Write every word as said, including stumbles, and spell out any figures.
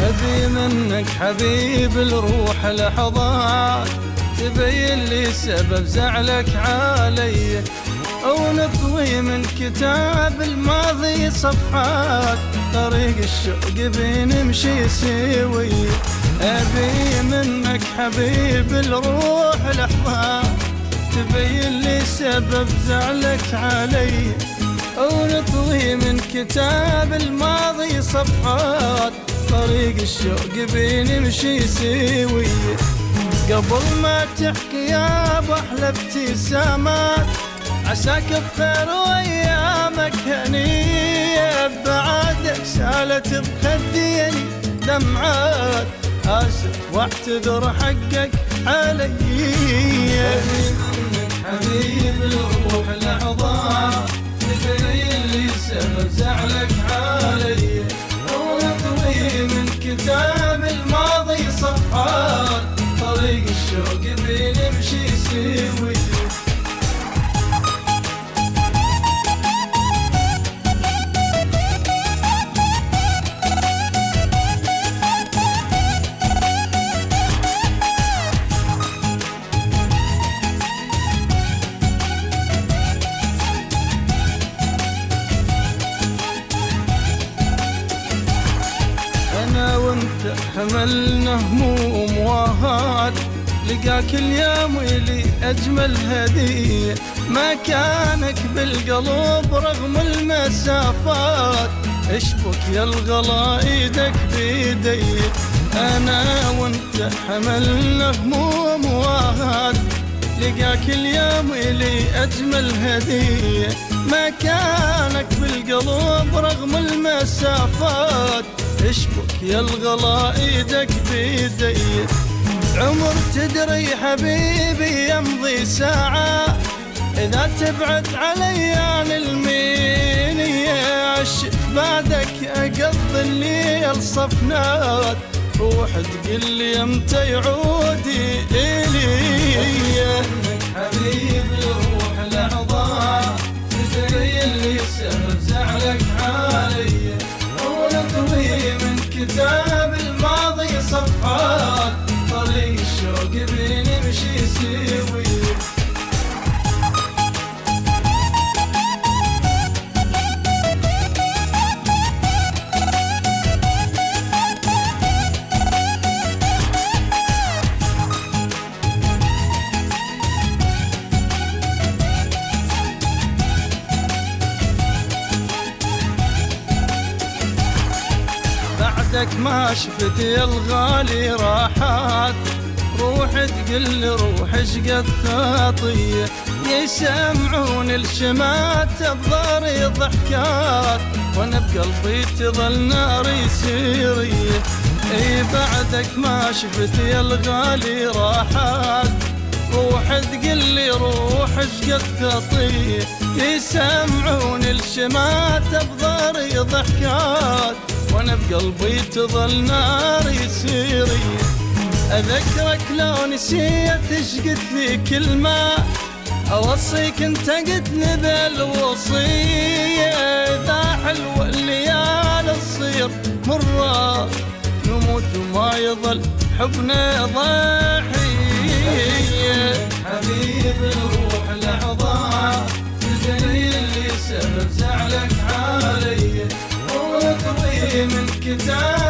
أبي منك حبيب الروح لحظات تبين لي سبب زعلك علي، أو نطوي من كتاب الماضي صفحات طريق الشوق بنمشي سوي. أبي منك حبيب الروح لحظات تبين لي سبب زعلك علي، أو نطوي من كتاب الماضي صفحات طريق الشوق بنمشي سوي. قبل ما تحكي يا ابو احلى ابتسامات عساك بخير وايامك هنيه، بعدك سالت بخديني دمعات اسف واعتذر حقك علي. منك حبيب الروح لحظات تبين لي سبب زعلك علي، ونطوي من كتاب الماضي صفحات طريق الشوق بنمشي سوي. أنا وأنت حملنا هموم وهات، لقاك اليوم لي أجمل هدية، مكانك بالقلب رغم المسافات، اشبك يا الغلا ايدك بيدي. أنا وأنت حملنا هموم وهات، لقاك اليوم لي أجمل هدية، مكانك بالقلب رغم المسافات، اشبك يا الغلا ايدك بيدي. عمر تدري حبيبي يمضي ساعة إذا تبعد علي عن المنية، عشت بعدك أقضي الليل صفنات، روح تقل لي امتى يعودي إلي. حبيبي روح لحظات تدري اللي سبب زعلك علي، ونطوي من كتاب الماضي صفحات طريق الشوق بنمشي سوي. بعدك ما شفت يا الغالي راحات، روح تقل روح اشقد خطيه، يسمعون الشمات بضاري ضحكات، وانا بقلبي تظل ناري سيريه. اي بعدك ما شفت يا الغالي راحات، روح تقل روح اشقد خطيه، يسمعون الشمات بضاري ضحكات، وانا بقلبي تظل ناري سيري. اذكرك لو نسيت ايش قلت لي كلمه، اوصيك انت قد نذل وصيه، اذا حلوه الليالي تصير مره، نموت وما يظل حبنا ضحيه. حبيب الروح لحظات تدري اللي سبب زعلك علي، ونطوي من كتاب